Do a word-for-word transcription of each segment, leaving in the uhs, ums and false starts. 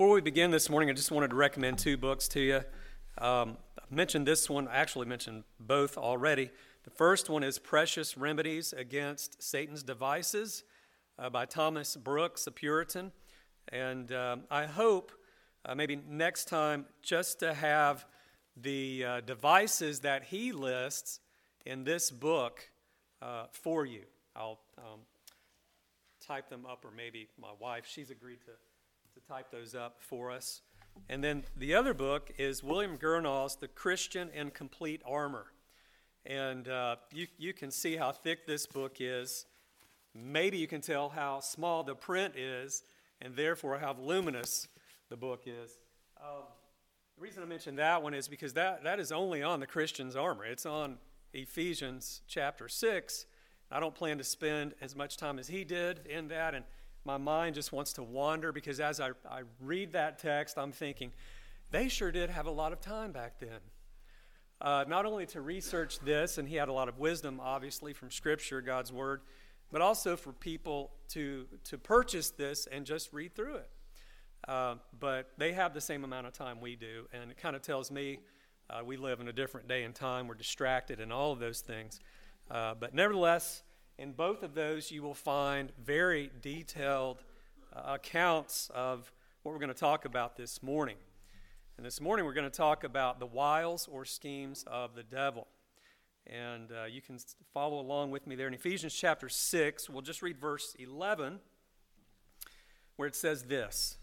Before we begin this morning, I just wanted to recommend two books to you. Um, I mentioned this one, I actually mentioned both already. The first one is Precious Remedies Against Satan's Devices uh, by Thomas Brooks, a Puritan. And um, I hope uh, maybe next time just to have the uh, devices that he lists in this book uh, for you. I'll um, type them up, or maybe my wife, she's agreed to to type those up for us. And then the other book is William Gurnall's The Christian in Complete Armor. And uh, you, you can see how thick this book is. Maybe you can tell how small the print is, and therefore how voluminous the book is. Um, the reason I mention that one is because that, that is only on the Christian's armor. It's on Ephesians chapter six. I don't plan to spend as much time as he did in that, and my mind just wants to wander because as I, I read that text, I'm thinking, they sure did have a lot of time back then. Uh, not only to research this, and he had a lot of wisdom, obviously, from Scripture, God's Word, but also for people to, to purchase this and just read through it. Uh, but they have the same amount of time we do, and it kind of tells me uh, we live in a different day and time. We're distracted and all of those things. Uh, but nevertheless, in both of those, you will find very detailed uh, accounts of what we're going to talk about this morning. And this morning, we're going to talk about the wiles or schemes of the devil. And uh, you can follow along with me there in Ephesians chapter six. We'll just read verse eleven, where it says this: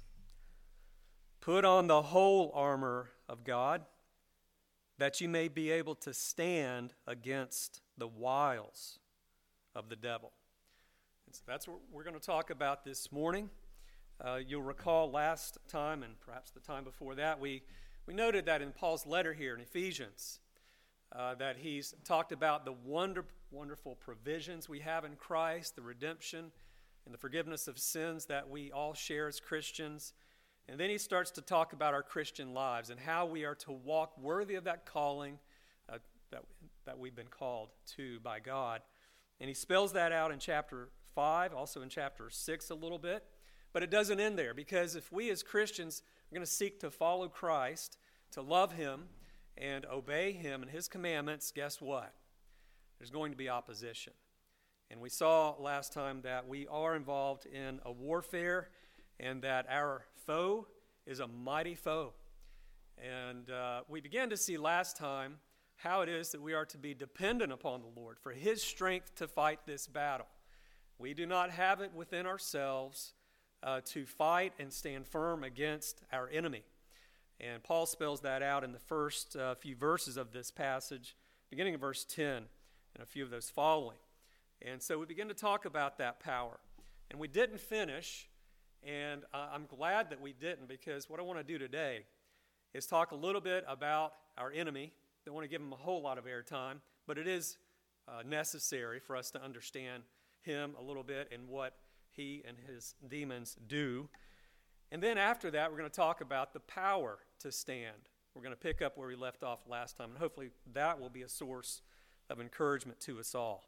"Put on the whole armor of God, that you may be able to stand against the wiles of the devil." And so that's what we're going to talk about this morning. Uh, you'll recall last time, and perhaps the time before that, we, we noted that in Paul's letter here in Ephesians, uh, that he's talked about the wonder, wonderful provisions we have in Christ, the redemption and the forgiveness of sins that we all share as Christians. And then he starts to talk about our Christian lives and how we are to walk worthy of that calling uh, that, that we've been called to by God. And he spells that out in chapter five, also in chapter six a little bit. But it doesn't end there, because if we as Christians are going to seek to follow Christ, to love him and obey him and his commandments, guess what? There's going to be opposition. And we saw last time that we are involved in a warfare and that our foe is a mighty foe. And uh, we began to see last time how it is that we are to be dependent upon the Lord for his strength to fight this battle. We do not have it within ourselves uh, to fight and stand firm against our enemy. And Paul spells that out in the first uh, few verses of this passage, beginning in verse ten, and a few of those following. And so we begin to talk about that power. And we didn't finish, and uh, I'm glad that we didn't, because what I want to do today is talk a little bit about our enemy. Don't want to give him a whole lot of airtime, but it is uh, necessary for us to understand him a little bit and what he and his demons do. And then after that, we're going to talk about the power to stand. We're going to pick up where we left off last time, and hopefully that will be a source of encouragement to us all.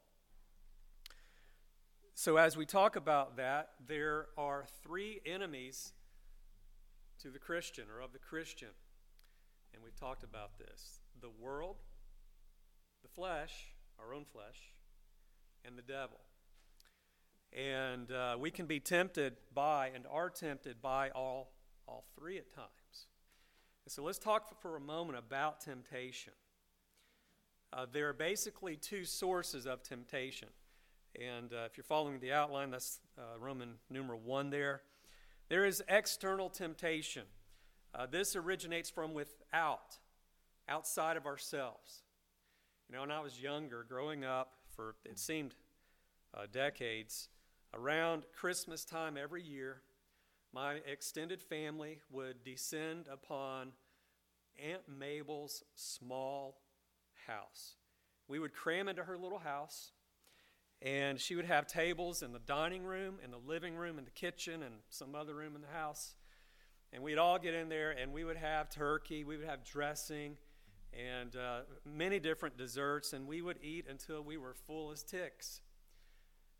So as we talk about that, there are three enemies to the Christian, or of the Christian. And we've talked about this: the world, the flesh, our own flesh, and the devil. And uh, we can be tempted by and are tempted by all, all three at times. And so let's talk for, for a moment about temptation. Uh, there are basically two sources of temptation. And uh, if you're following the outline, that's uh, Roman numeral one there. There is external temptation. Uh, this originates from without, outside of ourselves. You know, when I was younger, growing up for, it seemed, uh, decades, around Christmas time every year, my extended family would descend upon Aunt Mabel's small house. We would cram into her little house, and she would have tables in the dining room, in the living room, in the kitchen, and some other room in the house. And we'd all get in there, and we would have turkey, we would have dressing, and uh, many different desserts, and we would eat until we were full as ticks.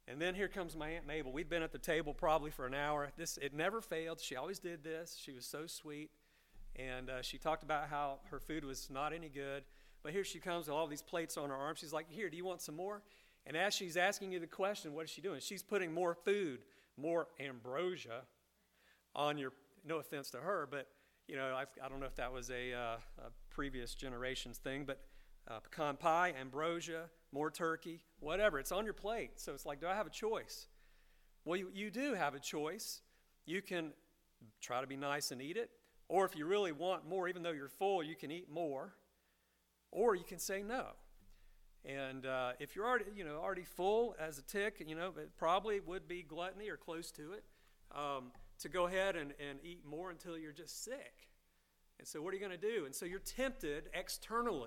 And then here comes my Aunt Mabel. We'd been at the table probably for an hour. This It never failed. She always did this. She was so sweet. And uh, she talked about how her food was not any good. But here she comes with all these plates on her arm. She's like, here, do you want some more? And as she's asking you the question, what is she doing? She's putting more food, more ambrosia on your, no offense to her, but, you know, I've, I don't know if that was a, uh, a previous generation's thing, but uh, pecan pie, ambrosia, more turkey, whatever. It's on your plate. So it's like, do I have a choice? Well, you, you do have a choice. You can try to be nice and eat it. Or if you really want more, even though you're full, you can eat more. Or you can say no. And uh, if you're already, you know, already full as a tick, you know, it probably would be gluttony or close to it, um, to go ahead and, and eat more until you're just sick. And so what are you going to do? And so you're tempted externally.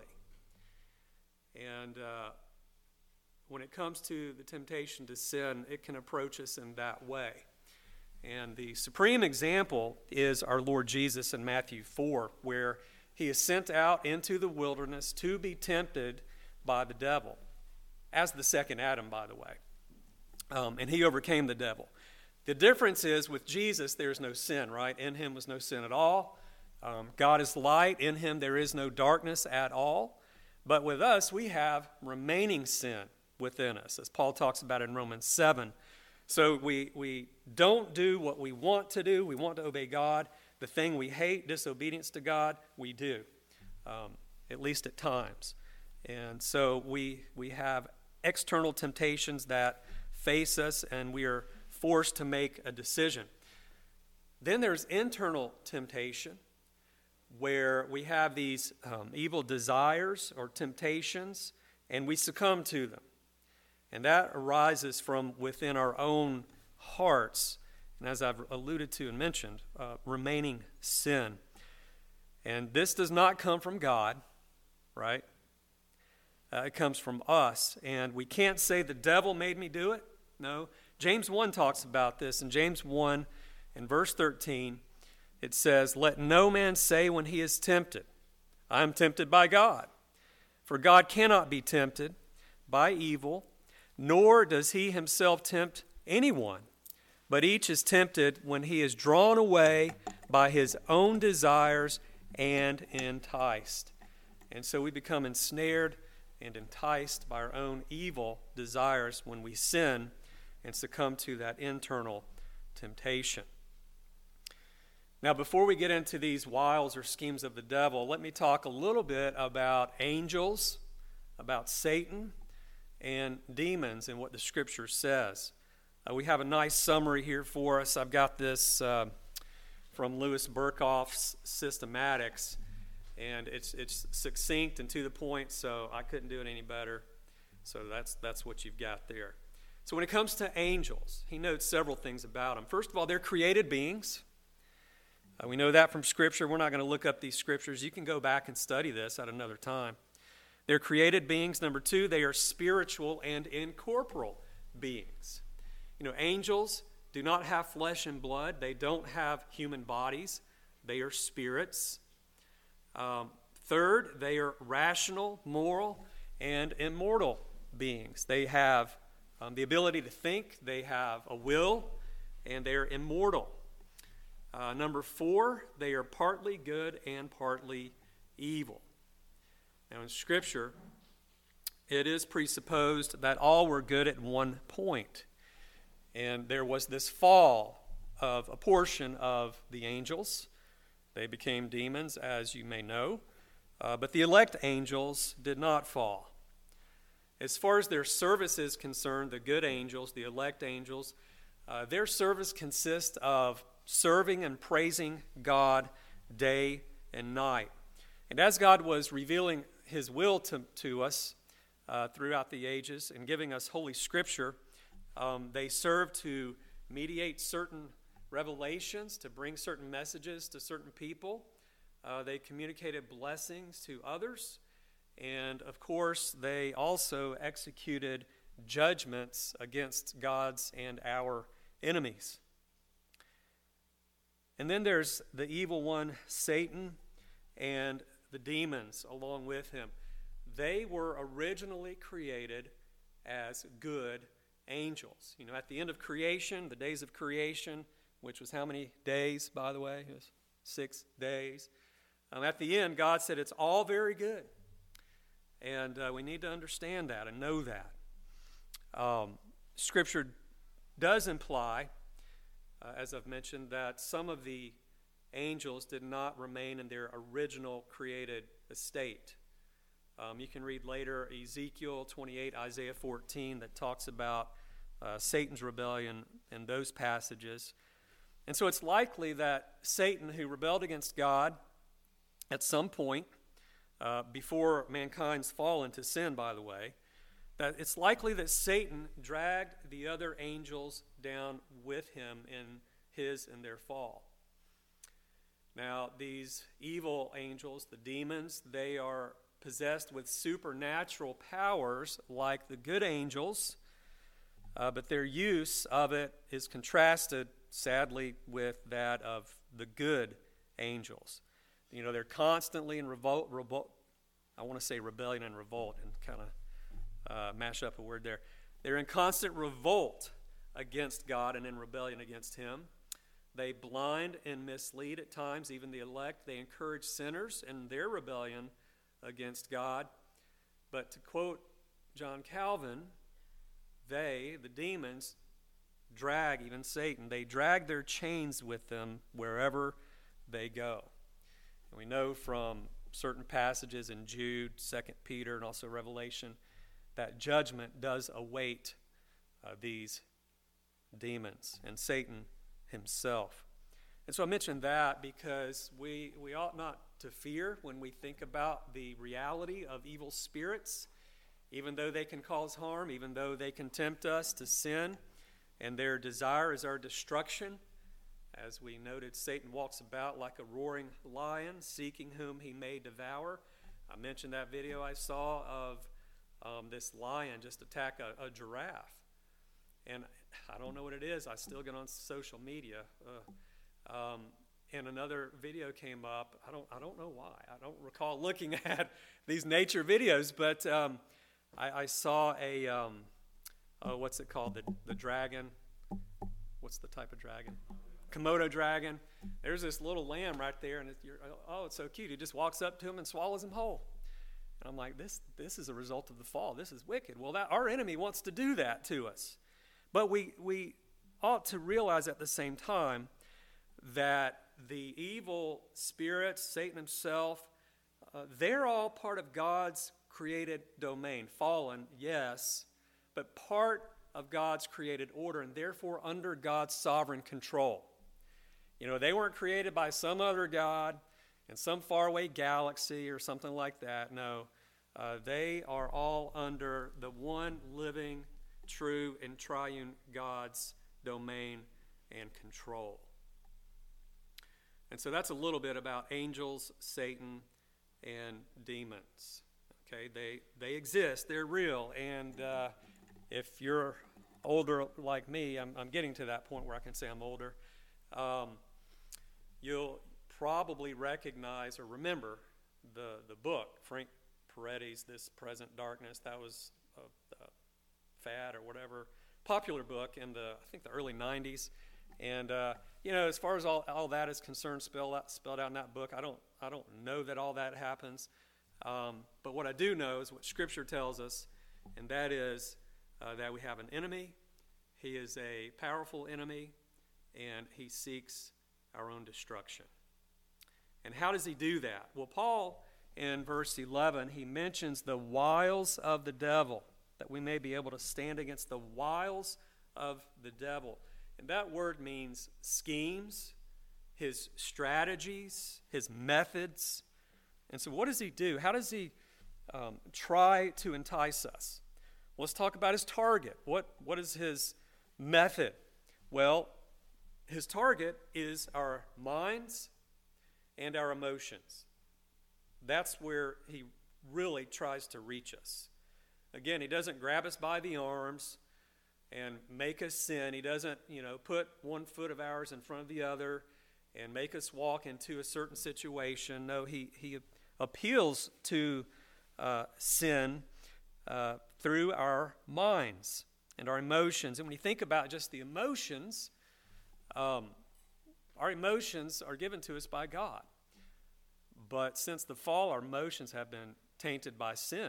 And uh, when it comes to the temptation to sin, it can approach us in that way. And the supreme example is our Lord Jesus in Matthew four, where he is sent out into the wilderness to be tempted by the devil, as the second Adam, by the way. Um, and he overcame the devil. The difference is with Jesus, there's no sin, right? In him was no sin at all. Um, God is light. In him there is no darkness at all. But with us, we have remaining sin within us, as Paul talks about in Romans seven. So we, we don't do what we want to do. We want to obey God. The thing we hate, disobedience to God, we do, um, at least at times. And so we we have external temptations that face us, and we are forced to make a decision. Then there's internal temptation, where we have these um, evil desires or temptations, and we succumb to them. And that arises from within our own hearts, and as I've alluded to and mentioned, uh, remaining sin. And this does not come from God, right? Uh, it comes from us. And we can't say the devil made me do it. No. James one talks about this. In James one, in verse thirteen, it says, "Let no man say when he is tempted, I am tempted by God. For God cannot be tempted by evil, nor does he himself tempt anyone. But each is tempted when he is drawn away by his own desires and enticed." And so we become ensnared and enticed by our own evil desires when we sin and succumb to that internal temptation. Now, before we get into these wiles or schemes of the devil, let me talk a little bit about angels, about Satan, and demons and what the Scripture says. Uh, we have a nice summary here for us. I've got this uh, from Louis Berkhof's Systematics, and it's it's succinct and to the point, so I couldn't do it any better. So that's that's what you've got there. So when it comes to angels, he notes several things about them. First of all, they're created beings. Uh, we know that from Scripture. We're not going to look up these Scriptures. You can go back and study this at another time. They're created beings. Number two, they are spiritual and incorporeal beings. You know, angels do not have flesh and blood. They don't have human bodies. They are spirits. Um, third, they are rational, moral, and immortal beings. They have um, the ability to think. They have a will, and they are immortal. Uh, number four, they are partly good and partly evil. Now, in Scripture, it is presupposed that all were good at one point. And there was this fall of a portion of the angels. They became demons, as you may know. Uh, but the elect angels did not fall. As far as their service is concerned, the good angels, the elect angels, uh, their service consists of serving and praising God day and night. And as God was revealing his will to, to us uh, throughout the ages and giving us Holy Scripture, um, they served to mediate certain revelations, to bring certain messages to certain people. Uh, they communicated blessings to others. And, of course, they also executed judgments against God's and our enemies. And then there's the evil one, Satan, and the demons along with him. They were originally created as good angels. You know, at the end of creation, the days of creation, which was how many days, by the way? It was six days. Um, at the end, God said it's all very good. And uh, we need to understand that and know that. Um, Scripture does imply, uh, as I've mentioned, that some of the angels did not remain in their original created estate. Um, you can read later Ezekiel twenty-eight, Isaiah fourteen, that talks about uh, Satan's rebellion in those passages. And so it's likely that Satan, who rebelled against God at some point, uh, before mankind's fall into sin, by the way, that it's likely that Satan dragged the other angels down with him in his and their fall. Now, these evil angels, the demons, they are possessed with supernatural powers like the good angels, uh, but their use of it is contrasted, sadly, with that of the good angels. You know, they're constantly in revolt, revolt I want to say rebellion and revolt and kind of uh, mash up a word there. They're in constant revolt against God and in rebellion against Him. They blind and mislead at times, even the elect. They encourage sinners in their rebellion against God. But to quote John Calvin, they, the demons, drag, even Satan, they drag their chains with them wherever they go. And we know from certain passages in Jude, Second Peter, and also Revelation, that judgment does await uh, these demons and Satan himself. And so I mentioned that because we, we ought not to fear when we think about the reality of evil spirits, even though they can cause harm, even though they can tempt us to sin, and their desire is our destruction. As we noted, Satan walks about like a roaring lion, seeking whom he may devour. I mentioned that video I saw of um, this lion just attack a, a giraffe. And I don't know what it is. I still get on social media. Uh, um, and another video came up. I don't I don't know why. I don't recall looking at these nature videos, but um, I, I saw a, um, uh, what's it called, the, the dragon. What's the type of dragon? Komodo dragon. There's this little lamb right there, and it, you're, oh, it's so cute. He just walks up to him and swallows him whole. And I'm like, this this is a result of the fall. This is wicked. Well, that our enemy wants to do that to us. But we, we ought to realize at the same time that the evil spirits, Satan himself, uh, they're all part of God's created domain. Fallen, yes, but part of God's created order, and therefore under God's sovereign control. You know, they weren't created by some other God in some faraway galaxy or something like that. No, uh, they are all under the one living, true, and triune God's domain and control. And so that's a little bit about angels, Satan, and demons. Okay, they they exist, they're real, and uh, if you're older like me, I'm, I'm getting to that point where I can say I'm older, um, you'll probably recognize or remember the, the book, Frank Peretti's This Present Darkness. That was a, a fad or whatever, popular book in the, I think, the early nineties. And, uh, you know, as far as all, all that is concerned, spelled out, spelled out in that book, I don't, I don't know that all that happens. Um, but what I do know is what Scripture tells us, and that is uh, that we have an enemy. He is a powerful enemy, and he seeks our own destruction. And how does he do that? Well, Paul, in verse eleven, he mentions the wiles of the devil, that we may be able to stand against the wiles of the devil. And that word means schemes, his strategies, his methods. And so what does he do? How does he um, try to entice us? Well, let's talk about his target. What, what is his method? Well, his target is our minds and our emotions. That's where he really tries to reach us. Again, he doesn't grab us by the arms and make us sin. He doesn't, you know, put one foot of ours in front of the other and make us walk into a certain situation. No, he, he appeals to uh, sin uh, through our minds. and our emotions. And when you think about just the emotions, um, our emotions are given to us by God. But since the fall, our emotions have been tainted by sin.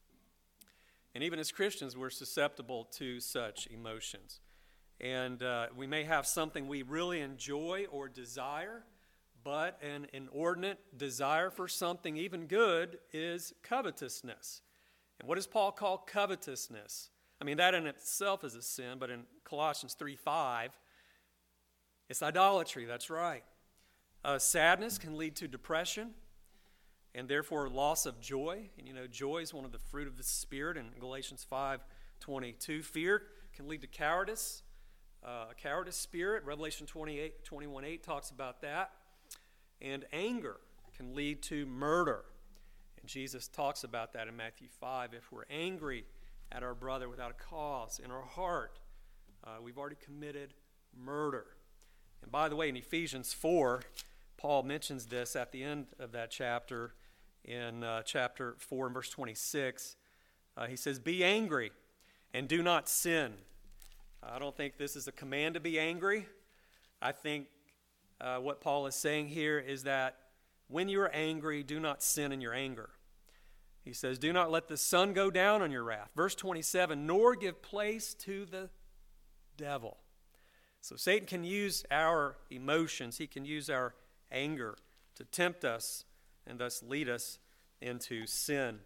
And even as Christians, we're susceptible to such emotions. And uh, we may have something we really enjoy or desire, but an inordinate desire for something even good is covetousness. And what does Paul call covetousness? I mean, that in itself is a sin, but in Colossians three five, it's idolatry, that's right. Uh, sadness can lead to depression and therefore loss of joy. And you know, joy is one of the fruit of the Spirit in Galatians five twenty-two. Fear can lead to cowardice, uh, a cowardice spirit. Revelation twenty-eight, twenty-one eight talks about that. And anger can lead to murder. And Jesus talks about that in Matthew five. If we're angry at our brother without a cause in our heart, uh, we've already committed murder. And by the way, in Ephesians four, Paul mentions this at the end of that chapter, in uh, chapter four and verse twenty-six. Uh, he says, "Be angry and do not sin." I don't think this is a command to be angry. I think uh, what Paul is saying here is that when you are angry, do not sin in your anger. He says, "Do not let the sun go down on your wrath." Verse twenty-seven, "Nor give place to the devil." So Satan can use our emotions. He can use our anger to tempt us and thus lead us into sin.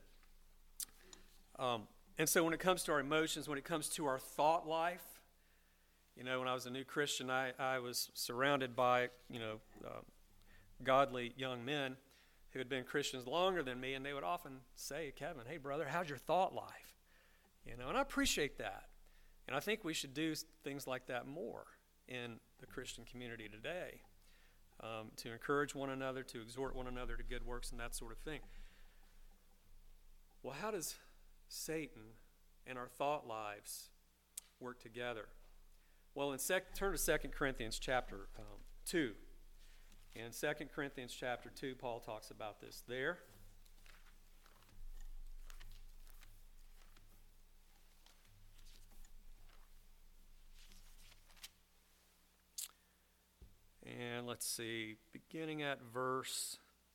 Um, and so when it comes to our emotions, when it comes to our thought life, you know, when I was a new Christian, I, I was surrounded by, you know, uh, godly young men who had been Christians longer than me, and they would often say, "Kevin, hey, brother, how's your thought life?" You know, and I appreciate that. And I think we should do things like that more in the Christian community today, um, to encourage one another, to exhort one another to good works and that sort of thing. Well, how does Satan and our thought lives work together? Well, in sec- turn to Second Corinthians chapter um, two. In Second Corinthians chapter two, Paul talks about this there. And let's see, beginning at verse,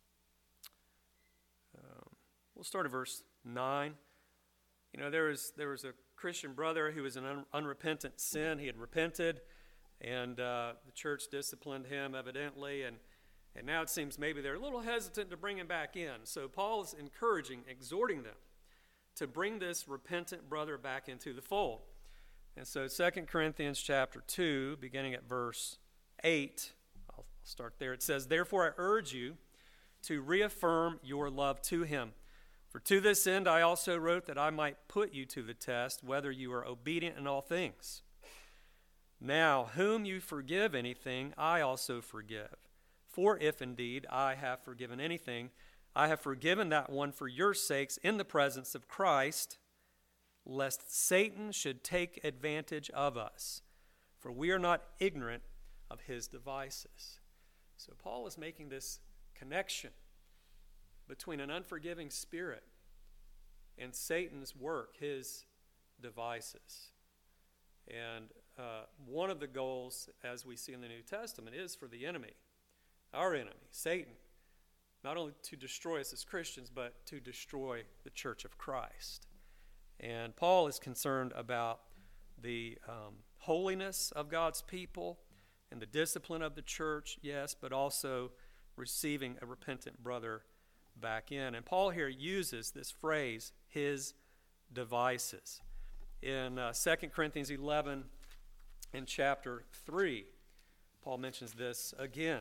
um, we'll start at verse nine. You know, there was, there was a Christian brother who was in un- unrepentant sin. He had repented, and uh, the church disciplined him evidently, and, and now it seems maybe they're a little hesitant to bring him back in. So Paul is encouraging, exhorting them to bring this repentant brother back into the fold. And so Second Corinthians chapter two, beginning at verse eight, I'll start there. It says, "Therefore I urge you to reaffirm your love to him. For to this end I also wrote, that I might put you to the test, whether you are obedient in all things. Now, whom you forgive anything, I also forgive. For if indeed I have forgiven anything, I have forgiven that one for your sakes in the presence of Christ, lest Satan should take advantage of us. For we are not ignorant of his devices." So Paul is making this connection between an unforgiving spirit and Satan's work, his devices. And uh, one of the goals, as we see in the New Testament, is for the enemy, our enemy, Satan, not only to destroy us as Christians, but to destroy the church of Christ. And Paul is concerned about the um, holiness of God's people and the discipline of the church, yes, but also receiving a repentant brother back in. And Paul here uses this phrase, his devices. In uh, Second Corinthians eleven, in chapter three, Paul mentions this again.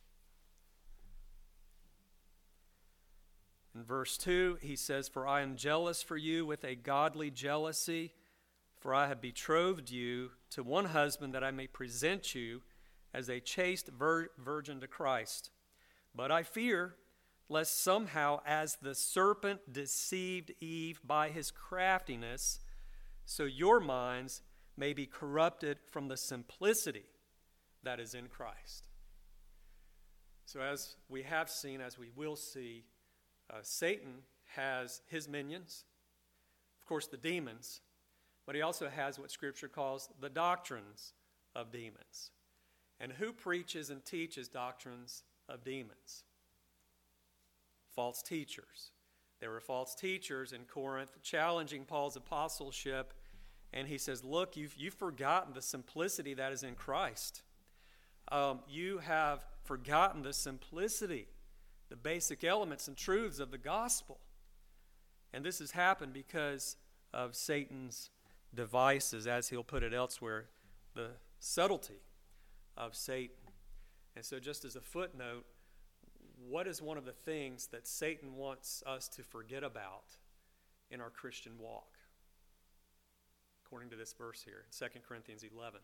In verse two, he says, "For I am jealous for you with a godly jealousy, for I have betrothed you to one husband, that I may present you as a chaste vir- virgin to Christ. But I fear lest somehow, as the serpent deceived Eve by his craftiness, so your minds may be corrupted from the simplicity that is in Christ." So as we have seen, as we will see, uh, Satan has his minions, of course the demons, but he also has what Scripture calls the doctrines of demons. And who preaches and teaches doctrines of demons? False teachers. There were false teachers in Corinth challenging Paul's apostleship, and he says, look, you've, you've forgotten the simplicity that is in Christ. Um, you have forgotten the simplicity, the basic elements and truths of the gospel. And this has happened because of Satan's devices, as he'll put it elsewhere, the subtlety of Satan. And so just as a footnote, what is one of the things that Satan wants us to forget about in our Christian walk? According to this verse here, Second Corinthians eleven.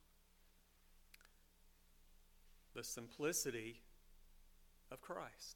The simplicity of Christ.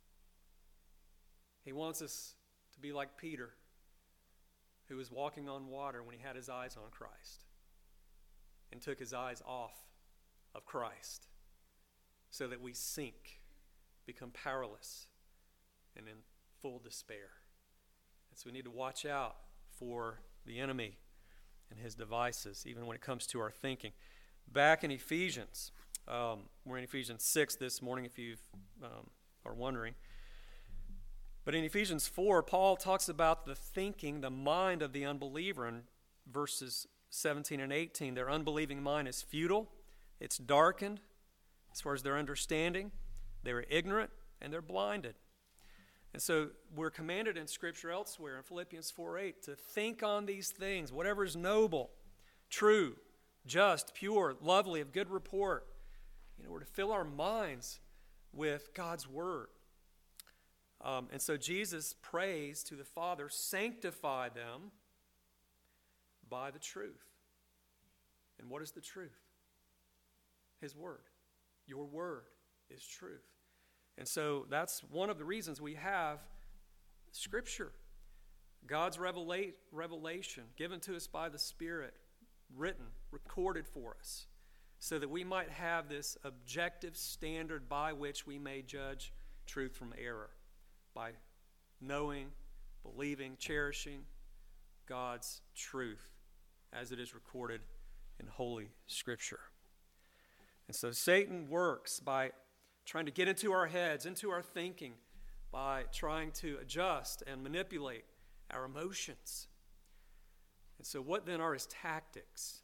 He wants us to be like Peter, who was walking on water when he had his eyes on Christ and took his eyes off of Christ so that we sink, become powerless, and in full despair. And so we need to watch out for the enemy and his devices, even when it comes to our thinking. Back in Ephesians, um, we're in Ephesians six this morning, if you um, are wondering. But in Ephesians four, Paul talks about the thinking, the mind of the unbeliever. In verses seventeen and eighteen, their unbelieving mind is futile, it's darkened as far as their understanding. They're ignorant and they're blinded. And so we're commanded in Scripture elsewhere in Philippians four eight to think on these things, whatever is noble, true, just, pure, lovely, of good report. You know, we're to fill our minds with God's Word. Um, and so Jesus prays to the Father, sanctify them by the truth. And what is the truth? His Word. Your Word is truth. And so that's one of the reasons we have Scripture. God's revelate, revelation given to us by the Spirit, written, recorded for us, so that we might have this objective standard by which we may judge truth from error, by knowing, believing, cherishing God's truth as it is recorded in Holy Scripture. And so Satan works by trying to get into our heads, into our thinking, by trying to adjust and manipulate our emotions. And so what then are his tactics?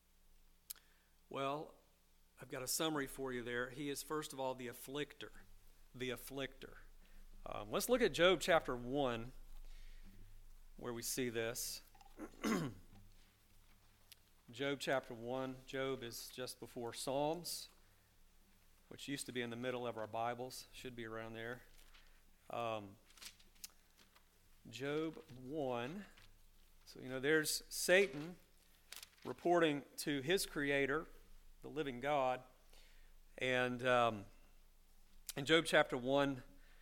Well, I've got a summary for you there. He is, first of all, the afflictor. The afflictor. Um, let's look at Job chapter one, where we see this. Job chapter one. Job is just before Psalms, which used to be in the middle of our Bibles. Should be around there. Um, Job one. So, you know, there's Satan reporting to his Creator, the living God. And um, in Job chapter one,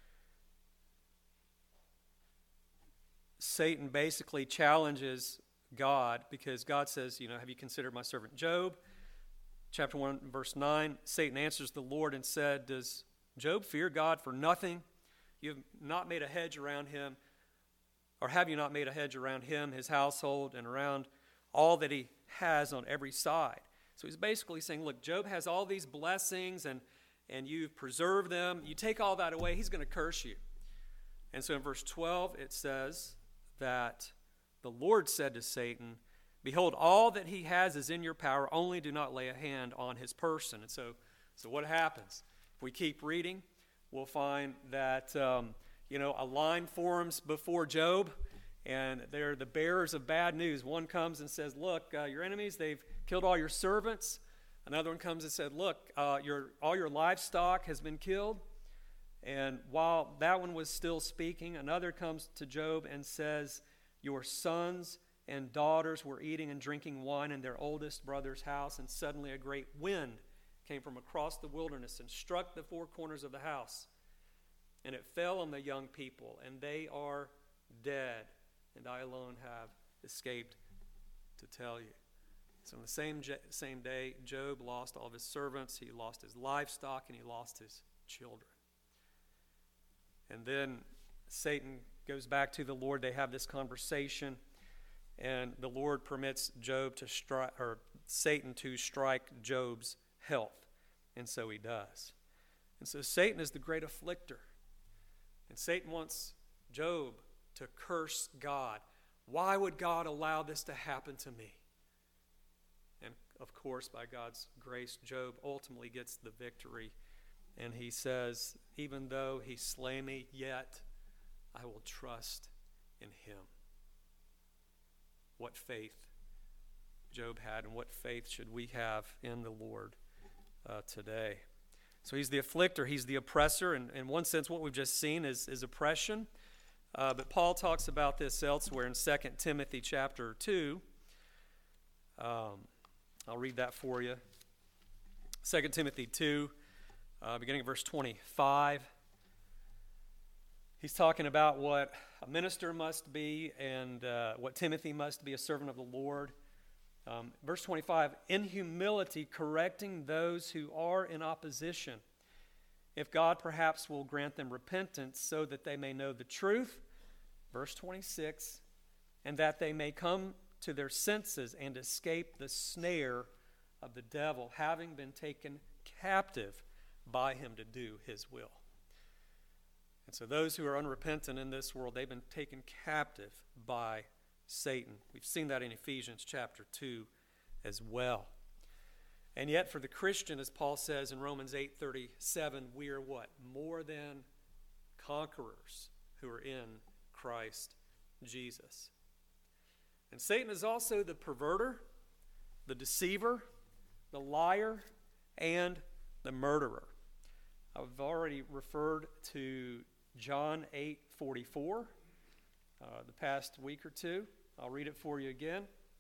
Satan basically challenges God because God says, you know, have you considered my servant Job? Chapter one, verse nine, Satan answers the Lord and said, does Job fear God for nothing? You have not made a hedge around him, or have you not made a hedge around him, his household, and around all that he has on every side? So he's basically saying, look, Job has all these blessings, and, and you've preserved them. You take all that away, he's going to curse you. And so in verse twelve, it says that the Lord said to Satan, behold, all that he has is in your power, only do not lay a hand on his person. And so, so what happens? If we keep reading, we'll find that, um, you know, a line forms before Job, and they're the bearers of bad news. One comes and says, look, uh, your enemies, they've killed all your servants. Another one comes and said, look, uh, your all your livestock has been killed. And while that one was still speaking, another comes to Job and says, your sons and daughters were eating and drinking wine in their oldest brother's house, and suddenly a great wind came from across the wilderness and struck the four corners of the house. And it fell on the young people, and they are dead, and I alone have escaped to tell you. So on the same, same day, Job lost all of his servants, he lost his livestock, and he lost his children. And then Satan goes back to the Lord. They have this conversation. and the Lord permits Job to strike, or Satan to strike Job's health, and so he does. And so Satan is the great afflictor, and Satan wants Job to curse God. Why would God allow this to happen to me? And of course, by God's grace, Job ultimately gets the victory, and he says, even though he slay me, yet I will trust in him. What faith Job had, and what faith should we have in the Lord uh, today? So he's the afflictor, he's the oppressor, and in one sense what we've just seen is, is oppression. Uh, but Paul talks about this elsewhere in Second Timothy chapter two. Um, I'll read that for you. Second Timothy two, uh, beginning at verse twenty-five. He's talking about what a minister must be and uh, what Timothy must be, a servant of the Lord. Um, verse twenty-five, in humility correcting those who are in opposition, if God perhaps will grant them repentance so that they may know the truth. Verse twenty-six, and that they may come to their senses and escape the snare of the devil, having been taken captive by him to do his will. And so those who are unrepentant in this world, they've been taken captive by Satan. We've seen that in Ephesians chapter two as well. And yet for the Christian, as Paul says in Romans eight thirty-seven, we are what? More than conquerors who are in Christ Jesus. And Satan is also the perverter, the deceiver, the liar, and the murderer. I've already referred to John eight forty-four uh, the past week or two. I'll read it for you again.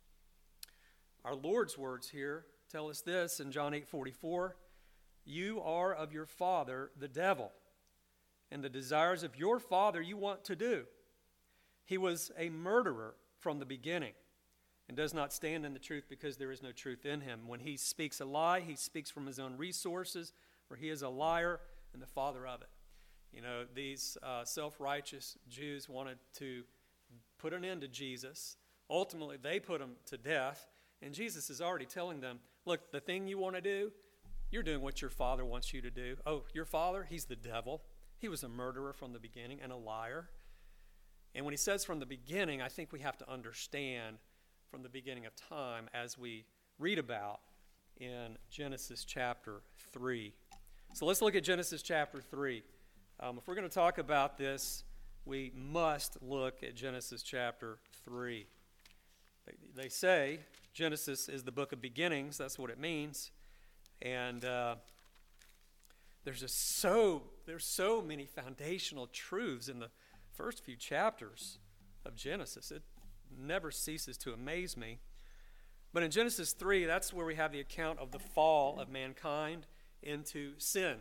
Our Lord's words here tell us this in John eight forty-four, you are of your father, the devil, and the desires of your father you want to do. He was a murderer from the beginning and does not stand in the truth because there is no truth in him. When he speaks a lie, he speaks from his own resources, for he is a liar and the father of it. You know, these uh, self-righteous Jews wanted to put an end to Jesus. Ultimately, they put him to death, and Jesus is already telling them, look, the thing you want to do, you're doing what your father wants you to do. Oh, your father, he's the devil. He was a murderer from the beginning and a liar. And when he says from the beginning, I think we have to understand from the beginning of time as we read about in Genesis chapter three. So let's look at Genesis chapter three. Um, if we're going to talk about this, we must look at Genesis chapter three. They, they say Genesis is the book of beginnings. That's what it means. And uh, there's just so there's so many foundational truths in the first few chapters of Genesis. It never ceases to amaze me. But in Genesis three, that's where we have the account of the fall of mankind into sin.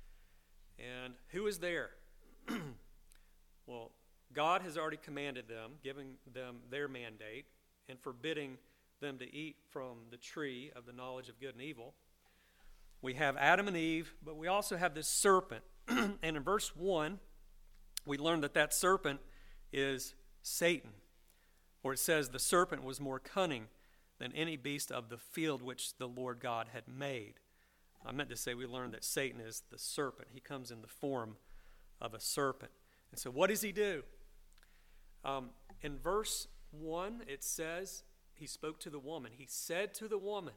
And who is there? Well, God has already commanded them, giving them their mandate, and forbidding them to eat from the tree of the knowledge of good and evil. We have Adam and Eve, but we also have this serpent. And in verse one, we learn that that serpent is Satan. Or it says the serpent was more cunning than any beast of the field which the Lord God had made. I meant to say we learned that Satan is the serpent. He comes in the form of a serpent. And so what does he do? Um, in verse one, it says he spoke to the woman. He said to the woman,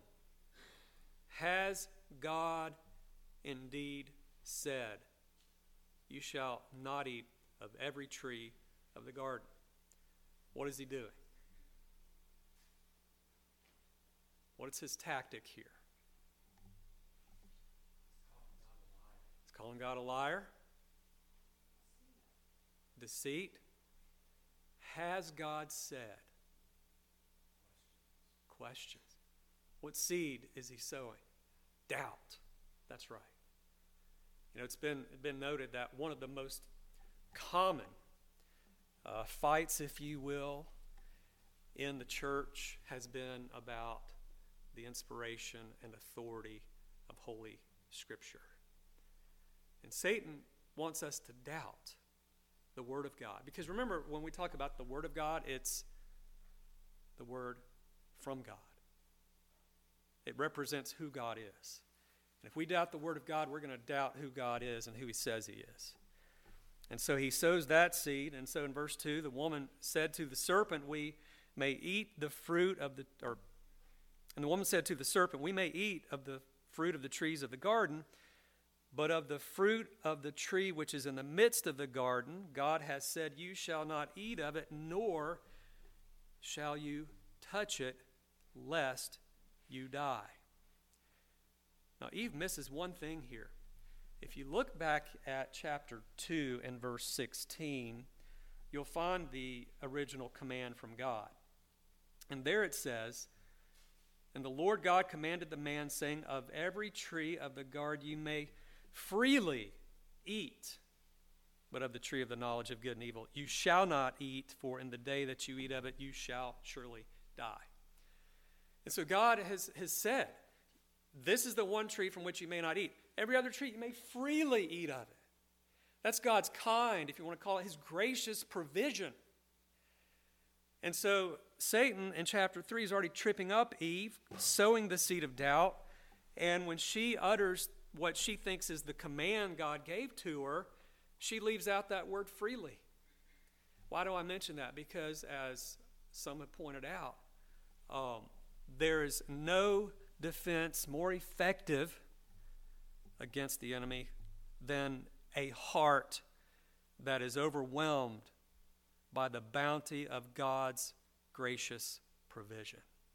has God indeed said, you shall not eat of every tree of the garden? What is he doing? What is his tactic here? He's calling God a liar. Deceit. Has God said? Questions. What seed is he sowing? Doubt. That's right. You know, it's been, been noted that one of the most common uh, fights, if you will, in the church has been about the inspiration and authority of Holy Scripture. And Satan wants us to doubt the Word of God. Because remember, when we talk about the Word of God, it's the word from God. It represents who God is. And if we doubt the word of God, we're going to doubt who God is and who he says he is. And so he sows that seed. And so in verse two, the woman said to the serpent, we may eat the fruit of the, or, and the woman said to the serpent, we may eat of the fruit of the trees of the garden, but of the fruit of the tree which is in the midst of the garden, God has said, you shall not eat of it, nor shall you touch it, lest you die. Now, Eve misses one thing here. If you look back at chapter two and verse sixteen, you'll find the original command from God. And there it says, and the Lord God commanded the man, saying, of every tree of the garden you may freely eat, but of the tree of the knowledge of good and evil you shall not eat, for in the day that you eat of it you shall surely die. And so God has, has said, this is the one tree from which you may not eat. Every other tree you may freely eat of it. That's God's kind, if you want to call it, his gracious provision. And so Satan in chapter three is already tripping up Eve, sowing the seed of doubt. And when she utters what she thinks is the command God gave to her, she leaves out that word freely. Why do I mention that? Because as some have pointed out, um, there is no defense more effective against the enemy than a heart that is overwhelmed by the bounty of God's gracious provision.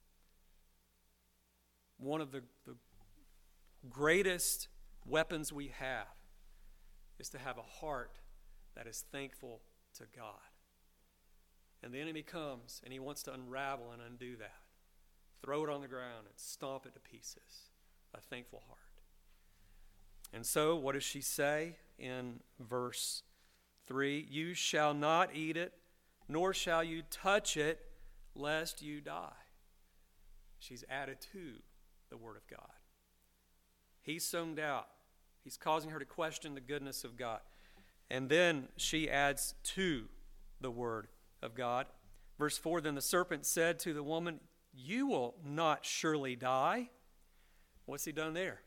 One of the, the greatest weapons we have is to have a heart that is thankful to God. And the enemy comes and he wants to unravel and undo that. Throw it on the ground and stomp it to pieces. A thankful heart. And so, what does she say in verse three? You shall not eat it, nor shall you touch it, lest you die. She's added to the word of God. He's sown doubt. He's causing her to question the goodness of God. And then she adds to the word of God. Verse four, then the serpent said to the woman, you will not surely die. What's he done there?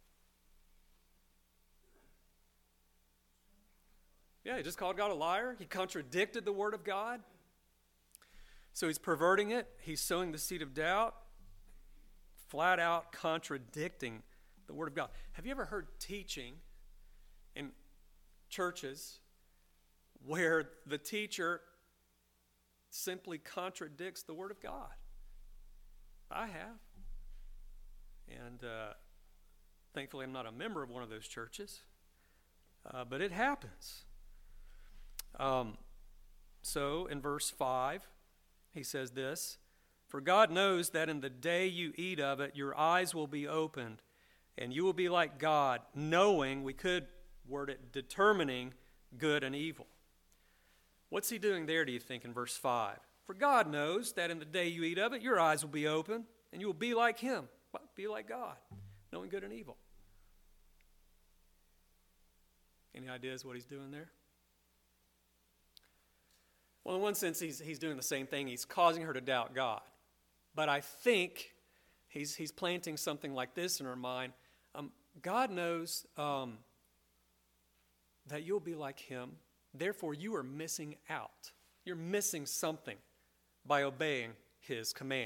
Yeah, he just called God a liar. He contradicted the word of God. So he's perverting it. He's sowing the seed of doubt, flat out contradicting the word of God. Have you ever heard teaching in churches where the teacher simply contradicts the word of God? I have. And uh, thankfully I'm not a member of one of those churches. Uh, but it happens. Um, so in verse five, he says this, for God knows that in the day you eat of it, your eyes will be opened, and you will be like God, knowing, we could word it, determining good and evil. What's he doing there, do you think, in verse five? For God knows that in the day you eat of it, your eyes will be open, and you will be like him, be like God, knowing good and evil. Any ideas what he's doing there? Well, in one sense, he's, he's doing the same thing. He's causing her to doubt God. But I think he's, he's planting something like this in her mind. Um, God knows um, that you'll be like him. Therefore, you are missing out. You're missing something by obeying his command.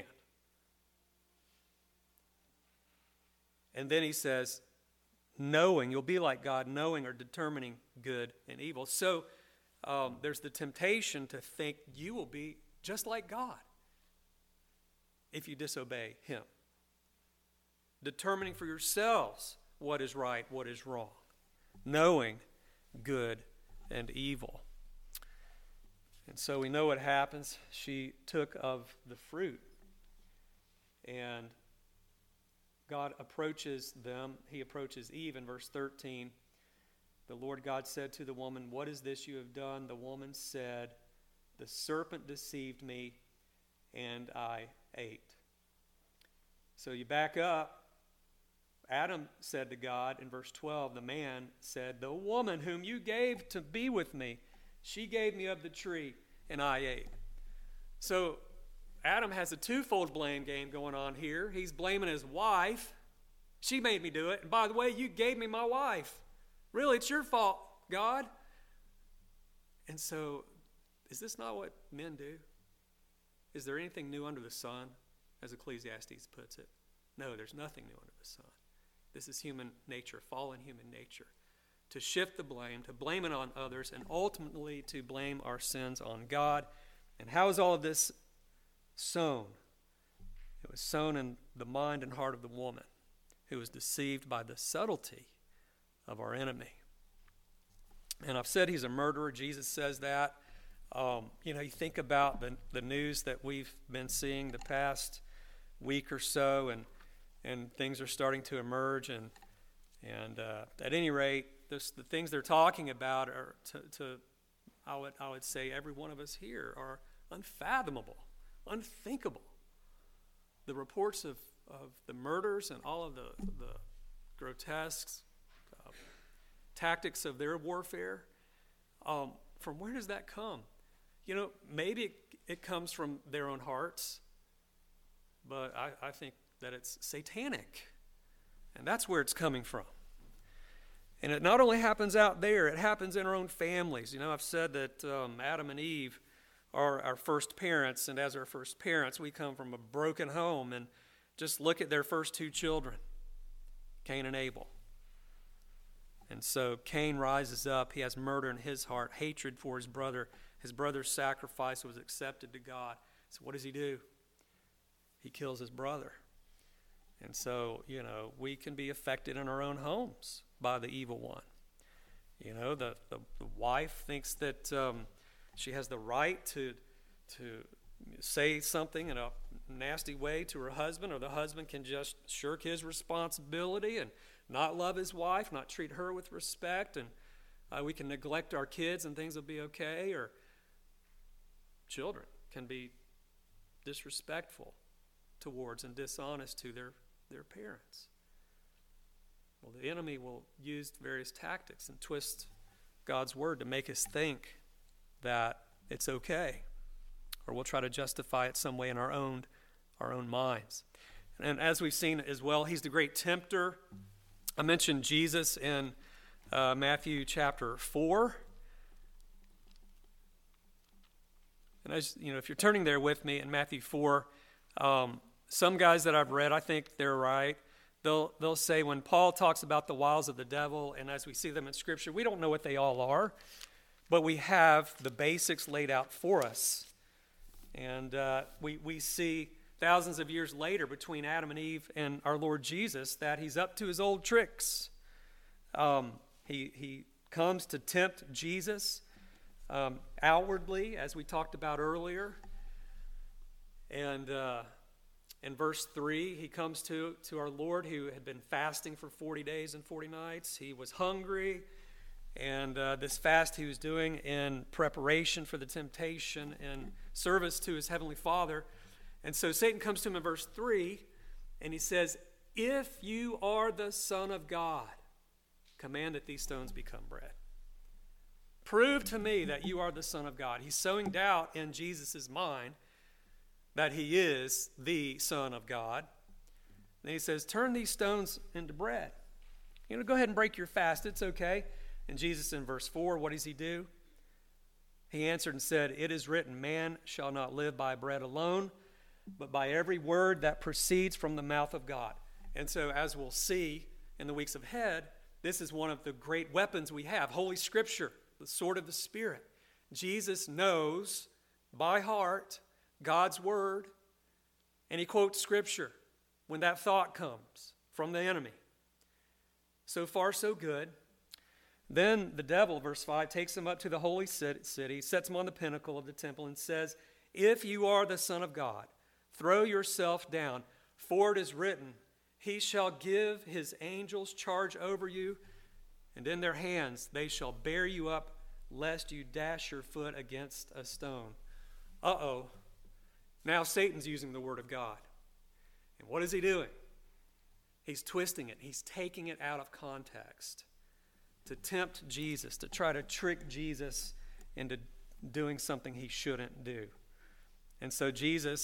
And then he says, knowing, you'll be like God, knowing or determining good and evil. So um, there's the temptation to think you will be just like God if you disobey him. Determining for yourselves what is right, what is wrong. Knowing good and evil. And so we know what happens. She took of the fruit. And God approaches them. He approaches Eve in verse thirteen. The Lord God said to the woman, what is this you have done? The woman said, the serpent deceived me, and I ate. So you back up. Adam said to God in verse twelve, the man said, the woman whom you gave to be with me, she gave me of the tree, and I ate. So Adam has a twofold blame game going on here. He's blaming his wife. She made me do it. And by the way, you gave me my wife. Really, it's your fault, God. And so, is this not what men do? Is there anything new under the sun, as Ecclesiastes puts it? No, there's nothing new under the sun. This is human nature, fallen human nature. To shift the blame, to blame it on others, and ultimately to blame our sins on God. And how is all of this sown? It was sown in the mind and heart of the woman, who was deceived by the subtlety of our enemy. And I've said he's a murderer. Jesus says that. Um, you know, you think about the, the news that we've been seeing the past week or so, and and things are starting to emerge. And and uh, at any rate, this, the things they're talking about are, to, to I would I would say every one of us here, are unfathomable, unthinkable. The reports of, of the murders and all of the, the grotesque uh, tactics of their warfare, um, from where does that come? You know, maybe it, it comes from their own hearts, but I, I think that it's satanic, and that's where it's coming from. And it not only happens out there, it happens in our own families. You know, I've said that um, Adam and Eve are our first parents, and as our first parents, we come from a broken home. And just look at their first two children, Cain and Abel. And so Cain rises up. He has murder in his heart, hatred for his brother. His brother's sacrifice was accepted to God. So what does he do? He kills his brother. And so, you know, we can be affected in our own homes by the evil one. You know, the, the, the wife thinks that um, she has the right to to say something in a nasty way to her husband, or the husband can just shirk his responsibility and not love his wife, not treat her with respect, and uh, we can neglect our kids and things will be okay. Or children can be disrespectful towards and dishonest to their, their parents. Well, the enemy will use various tactics and twist God's word to make us think that it's okay, or we'll try to justify it some way in our own our own minds. And as we've seen as well, he's the great tempter. I mentioned Jesus in uh, Matthew chapter four. And as you know, if you're turning there with me in Matthew four, um, some guys that I've read, I think they're right. They'll they'll say when Paul talks about the wiles of the devil, and as we see them in Scripture, we don't know what they all are, but we have the basics laid out for us. And uh, we we see thousands of years later, between Adam and Eve and our Lord Jesus, that he's up to his old tricks. Um, he he comes to tempt Jesus um, outwardly, as we talked about earlier. And uh, in verse three, he comes to, to our Lord, who had been fasting for forty days and forty nights. He was hungry, and uh, this fast he was doing in preparation for the temptation and service to his heavenly Father. And so Satan comes to him in verse three, and he says, "If you are the Son of God, command that these stones become bread." Prove to me that you are the Son of God. He's sowing doubt in Jesus' mind that he is the Son of God. Then he says, turn these stones into bread. You know, go ahead and break your fast. It's okay. And Jesus in verse four, what does he do? He answered and said, "It is written, man shall not live by bread alone, but by every word that proceeds from the mouth of God." And so, as we'll see in the weeks ahead, this is one of the great weapons we have, Holy Scripture, the sword of the Spirit. Jesus knows by heart God's word, and he quotes Scripture when that thought comes from the enemy. So far, so good. Then the devil, verse five, takes him up to the holy city, sets him on the pinnacle of the temple, and says, "If you are the Son of God, throw yourself down, for it is written, he shall give his angels charge over you, and in their hands they shall bear you up, lest you dash your foot against a stone." Uh-oh. Now Satan's using the word of God. And what is he doing? He's twisting it. He's taking it out of context to tempt Jesus, to try to trick Jesus into doing something he shouldn't do. And so Jesus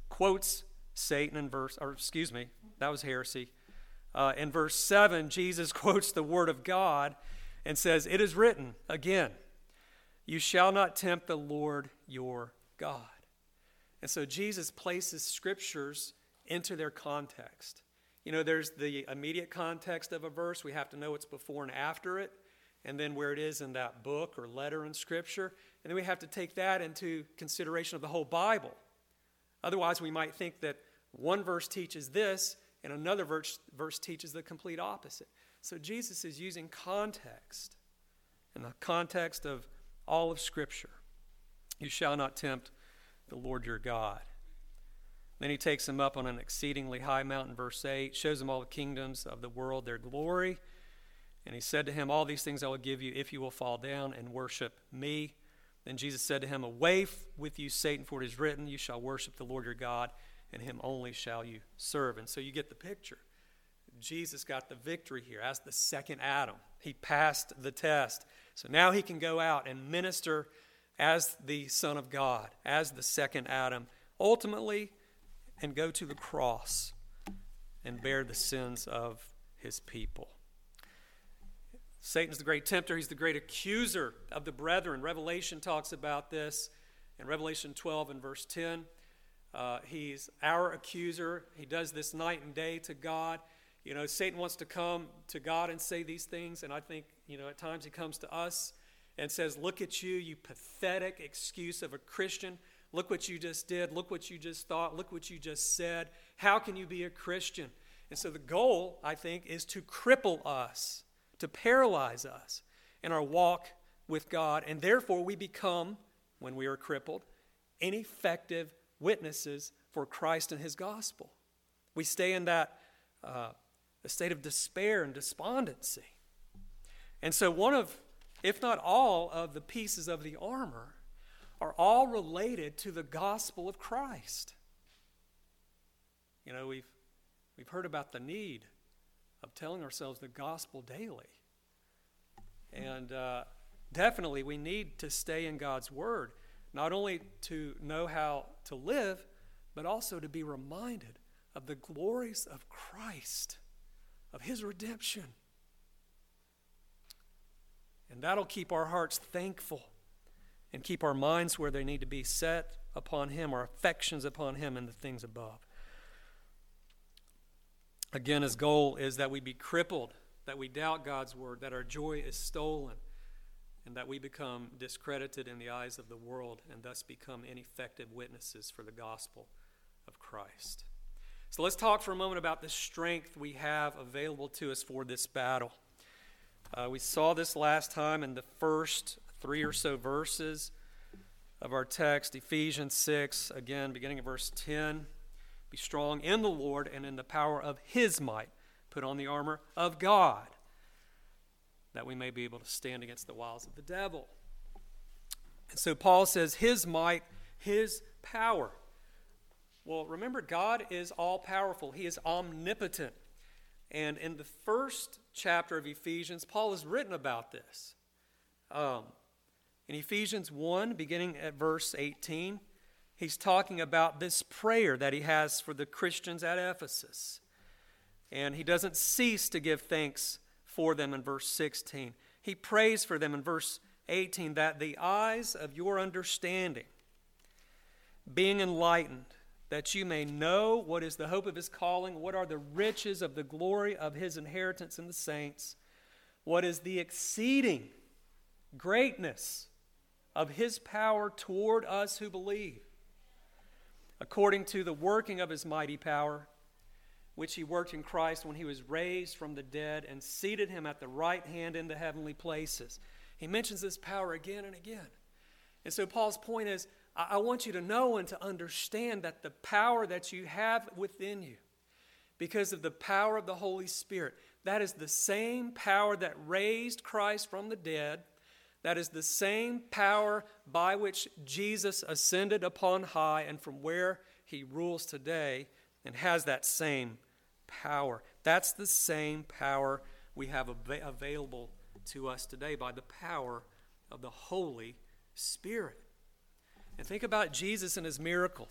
quotes Satan in verse, or excuse me, that was heresy. Uh, in verse seven, Jesus quotes the word of God and says, "It is written," again, "you shall not tempt the Lord your God." And so Jesus places scriptures into their context. You know, there's the immediate context of a verse. We have to know what's before and after it, and then where it is in that book or letter in Scripture. And then we have to take that into consideration of the whole Bible. Otherwise, we might think that one verse teaches this and another verse, verse teaches the complete opposite. So Jesus is using context in the context of all of Scripture. You shall not tempt the Lord your God. Then he takes him up on an exceedingly high mountain, verse eight, shows him all the kingdoms of the world, their glory. And he said to him, "All these things I will give you if you will fall down and worship me." Then Jesus said to him, "Away with you, Satan, for it is written, you shall worship the Lord your God, and him only shall you serve." And so you get the picture. Jesus got the victory here as the second Adam. He passed the test. So now he can go out and minister as the Son of God, as the second Adam, ultimately, and go to the cross and bear the sins of his people. Satan's the great tempter. He's the great accuser of the brethren. Revelation talks about this in Revelation twelve and verse ten. Uh, he's our accuser. He does this night and day to God. You know, Satan wants to come to God and say these things, and I think, you know, at times he comes to us and says, "Look at you, you pathetic excuse of a Christian. Look what you just did. Look what you just thought. Look what you just said. How can you be a Christian?" And so the goal, I think, is to cripple us, to paralyze us in our walk with God. And therefore we become, when we are crippled, ineffective witnesses for Christ and his gospel. We stay in that uh, a state of despair and despondency. And so one of, if not all, of the pieces of the armor are all related to the gospel of Christ. You know, we've we've heard about the need of telling ourselves the gospel daily. And uh, definitely we need to stay in God's word, not only to know how to live, but also to be reminded of the glories of Christ, of his redemption. And that'll keep our hearts thankful and keep our minds where they need to be, set upon him, our affections upon him and the things above. Again, his goal is that we be crippled, that we doubt God's word, that our joy is stolen, and that we become discredited in the eyes of the world and thus become ineffective witnesses for the gospel of Christ. So let's talk for a moment about the strength we have available to us for this battle. Uh, we saw this last time in the first three or so verses of our text, Ephesians six, again, beginning of verse ten. Be strong in the Lord and in the power of his might. Put on the armor of God, that we may be able to stand against the wiles of the devil. And so Paul says his might, his power. Well, remember, God is all-powerful. He is omnipotent. And in the first chapter of Ephesians, Paul has written about this. Um, in Ephesians one, beginning at verse eighteen, he's talking about this prayer that he has for the Christians at Ephesus. And he doesn't cease to give thanks for them in verse sixteen. He prays for them in verse eighteen, that the eyes of your understanding, being enlightened, that you may know what is the hope of his calling, what are the riches of the glory of his inheritance in the saints, what is the exceeding greatness of his power toward us who believe, according to the working of his mighty power, which he worked in Christ when he was raised from the dead and seated him at the right hand in the heavenly places. He mentions this power again and again. And so Paul's point is, I want you to know and to understand that the power that you have within you, because of the power of the Holy Spirit, that is the same power that raised Christ from the dead. That is the same power by which Jesus ascended upon high and from where he rules today and has that same power. That's the same power we have av- available to us today by the power of the Holy Spirit. And think about Jesus and his miracles.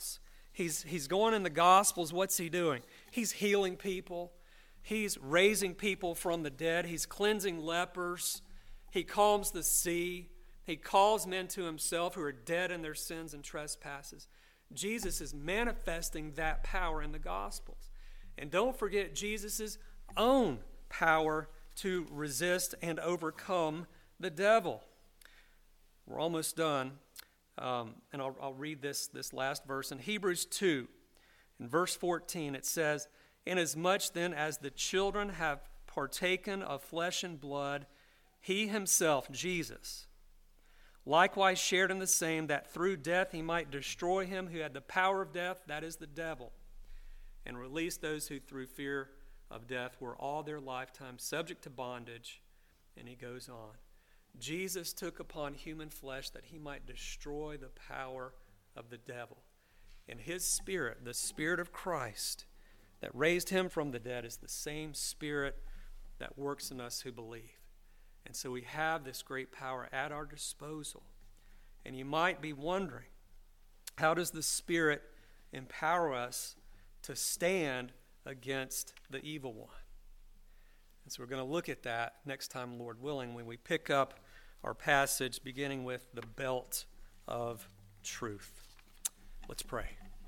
He's, he's going in the Gospels. What's he doing? He's healing people. He's raising people from the dead. He's cleansing lepers. He calms the sea. He calls men to himself who are dead in their sins and trespasses. Jesus is manifesting that power in the Gospels. And don't forget Jesus' own power to resist and overcome the devil. We're almost done. Um, and I'll, I'll read this, this last verse. In Hebrews two, in verse fourteen, it says, "Inasmuch then as the children have partaken of flesh and blood, he himself, Jesus, likewise shared in the same, that through death he might destroy him who had the power of death, that is the devil, and release those who through fear of death were all their lifetime subject to bondage." And he goes on. Jesus took upon human flesh that he might destroy the power of the devil. And his spirit, the Spirit of Christ that raised him from the dead, is the same Spirit that works in us who believe. And so we have this great power at our disposal. And you might be wondering, how does the Spirit empower us to stand against the evil one? And so we're going to look at that next time, Lord willing, when we pick up our passage beginning with the belt of truth. Let's pray.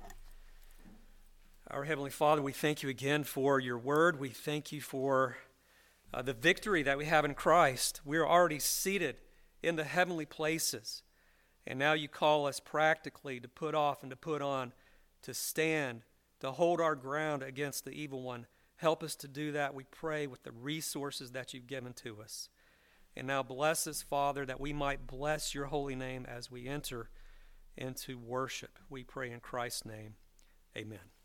Our Heavenly Father, we thank you again for your word. We thank you for uh, the victory that we have in Christ. We are already seated in the heavenly places. And now you call us practically to put off and to put on, to stand, to hold our ground against the evil one. Help us to do that, we pray, with the resources that you've given to us. And now bless us, Father, that we might bless your holy name as we enter into worship. We pray in Christ's name. Amen.